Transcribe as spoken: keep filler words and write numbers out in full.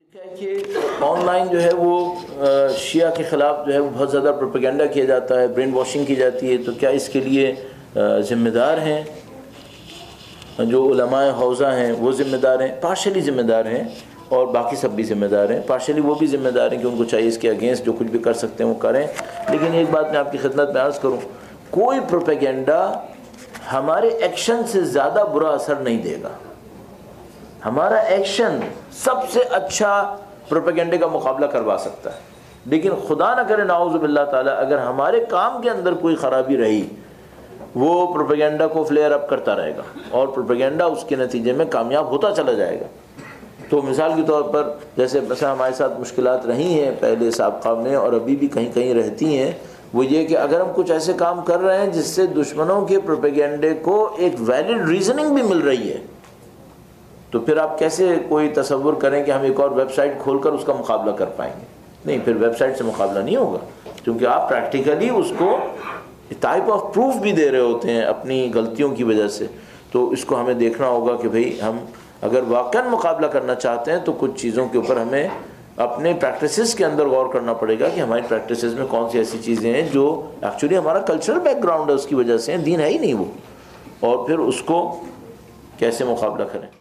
کہ on line جو ہے وہ شیعہ کے خلاف جو ہے وہ بہت زیادہ پروپیگنڈا کیا جاتا ہے، برین واشنگ کی جاتی ہے، تو کیا اس کے لیے ذمہ دار ہیں جو علماء حوزہ ہیں؟ وہ ذمہ دار ہیں، پارشلی ذمہ دار ہیں، اور باقی سب بھی ذمہ دار ہیں۔ پارشلی وہ بھی ذمہ دار ہیں کہ ان کو چاہیے اس کے اگینسٹ جو کچھ بھی کر سکتے ہیں وہ کریں۔ لیکن ایک بات میں آپ کی خدمت میں عرض کروں، کوئی پروپیگنڈا ہمارے ایکشن سے زیادہ برا اثر نہیں دے گا۔ ہمارا ایکشن سب سے اچھا پروپیگنڈے کا مقابلہ کروا سکتا ہے، لیکن خدا نہ کرے نعوذ باللہ تعالیٰ اگر ہمارے کام کے اندر کوئی خرابی رہی، وہ پروپیگنڈا کو فلیئر اپ کرتا رہے گا اور پروپیگنڈا اس کے نتیجے میں کامیاب ہوتا چلا جائے گا۔ تو مثال کے طور پر جیسے مثلا ہمارے ساتھ مشکلات رہی ہیں پہلے سابقہ میں اور ابھی بھی کہیں کہیں رہتی ہیں، وہ یہ کہ اگر ہم کچھ ایسے کام کر رہے ہیں جس سے دشمنوں کے پروپیگنڈے کو ایک ویلڈ ریزننگ بھی مل رہی ہے، تو پھر آپ کیسے کوئی تصور کریں کہ ہم ایک اور ویب سائٹ کھول کر اس کا مقابلہ کر پائیں گے؟ نہیں، پھر ویب سائٹ سے مقابلہ نہیں ہوگا، کیونکہ آپ پریکٹیکلی اس کو ٹائپ آف پروف بھی دے رہے ہوتے ہیں اپنی غلطیوں کی وجہ سے۔ تو اس کو ہمیں دیکھنا ہوگا کہ بھئی ہم اگر واقعاً مقابلہ کرنا چاہتے ہیں تو کچھ چیزوں کے اوپر ہمیں اپنے پریکٹسز کے اندر غور کرنا پڑے گا کہ ہماری پریکٹسز میں کون سی ایسی چیزیں ہیں جو ایکچولی ہمارا کلچرل بیک گراؤنڈ ہے اس کی وجہ سے، دین ہے ہی نہیں وہ، اور پھر اس کو کیسے مقابلہ کریں۔